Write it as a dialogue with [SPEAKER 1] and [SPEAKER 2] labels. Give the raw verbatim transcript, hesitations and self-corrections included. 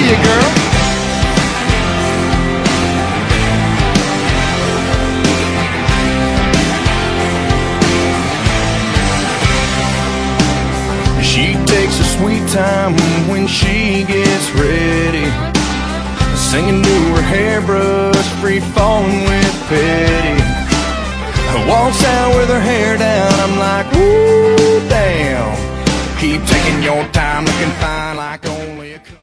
[SPEAKER 1] you, girl. She takes her sweet time when she gets ready, singing to her hairbrush, free falling with Petty. Walks out with her hair down, I'm like, ooh, damn. Keep taking your time, looking fine like only